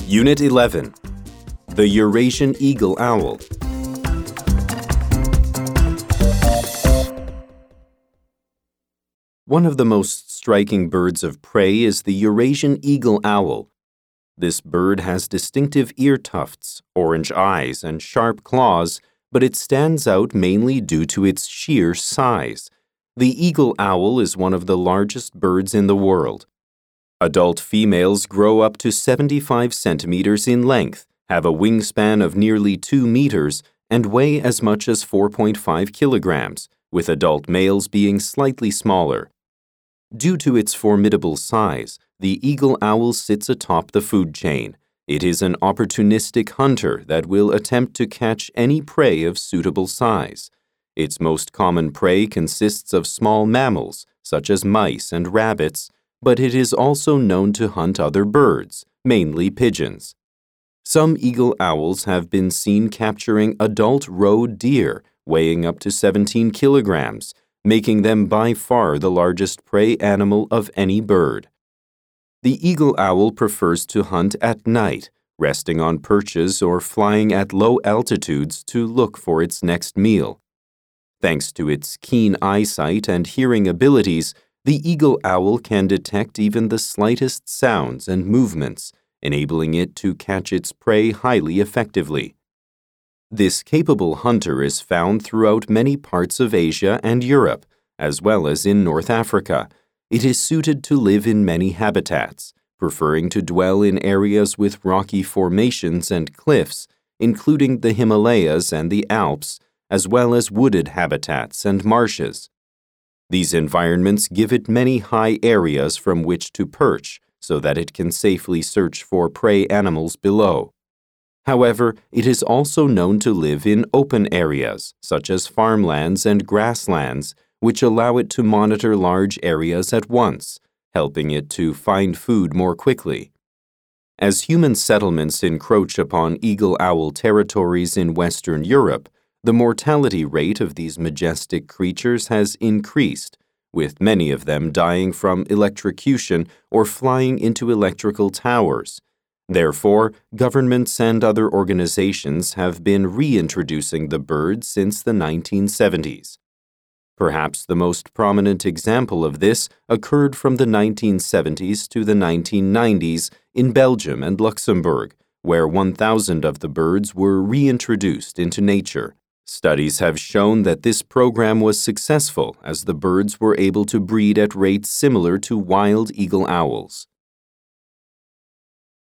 Unit 11. The Eurasian Eagle Owl. One of the most striking birds of prey is the Eurasian eagle owl. This bird has distinctive ear tufts, orange eyes, and sharp claws, but it stands out mainly due to its sheer size. The eagle owl is one of the largest birds in the world. Adult females grow up to 75 centimeters in length, have a wingspan of nearly 2 meters, and weigh as much as 4.5 kilograms, with adult males being slightly smaller. Due to its formidable size, the eagle owl sits atop the food chain. It is an opportunistic hunter that will attempt to catch any prey of suitable size. Its most common prey consists of small mammals, such as mice and rabbits, but it is also known to hunt other birds, mainly pigeons. Some eagle owls have been seen capturing adult roe deer, weighing up to 17 kilograms, making them by far the largest prey animal of any bird. The eagle owl prefers to hunt at night, resting on perches or flying at low altitudes to look for its next meal. Thanks to its keen eyesight and hearing abilities, the eagle owl can detect even the slightest sounds and movements, enabling it to catch its prey highly effectively. This capable hunter is found throughout many parts of Asia and Europe, as well as in North Africa. It is suited to live in many habitats, preferring to dwell in areas with rocky formations and cliffs, including the Himalayas and the Alps, as well as wooded habitats and marshes. These environments give it many high areas from which to perch, so that it can safely search for prey animals below. However, it is also known to live in open areas, such as farmlands and grasslands, which allow it to monitor large areas at once, helping it to find food more quickly. As human settlements encroach upon eagle owl territories in Western Europe, the mortality rate of these majestic creatures has increased, with many of them dying from electrocution or flying into electrical towers. Therefore, governments and other organizations have been reintroducing the bird since the 1970s. Perhaps the most prominent example of this occurred from the 1970s to the 1990s in Belgium and Luxembourg, where 1,000 of the birds were reintroduced into nature. Studies have shown that this program was successful as the birds were able to breed at rates similar to wild eagle owls.